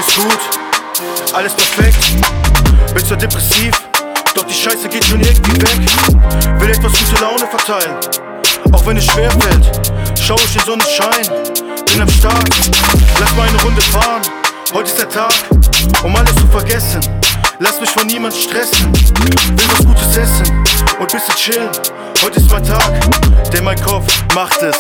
Alles gut, alles perfekt. Bin zwar depressiv, doch die Scheiße geht schon irgendwie weg. Will etwas gute Laune verteilen, auch wenn es schwer fällt. Schau ich den Sonnenschein, bin am Start. Lass mal eine Runde fahren, heute ist der Tag, um alles zu vergessen. Lass mich von niemandem stressen, will was Gutes essen und bisschen chillen. Heute ist mein Tag, denn mein Kopf macht es.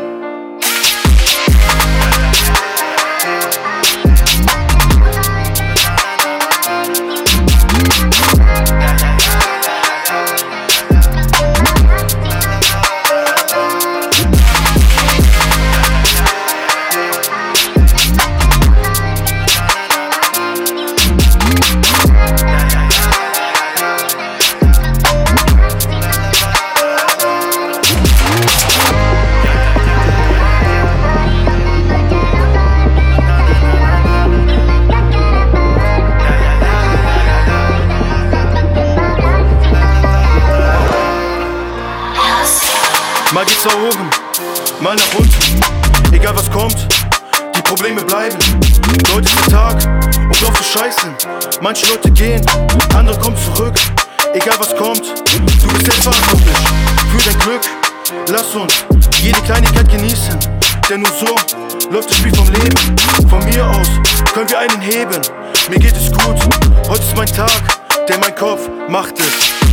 Mal geht's nach oben, mal nach unten. Egal was kommt, die Probleme bleiben. Heute ist der Tag, um drauf zu scheißen. Manche Leute gehen, andere kommen zurück. Egal was kommt, du bist selbst verantwortlich für dein Glück. Lass uns jede Kleinigkeit genießen, denn nur so läuft das Spiel vom Leben. Von mir aus können wir einen heben. Mir geht es gut, heute ist mein Tag, denn mein Kopf macht es.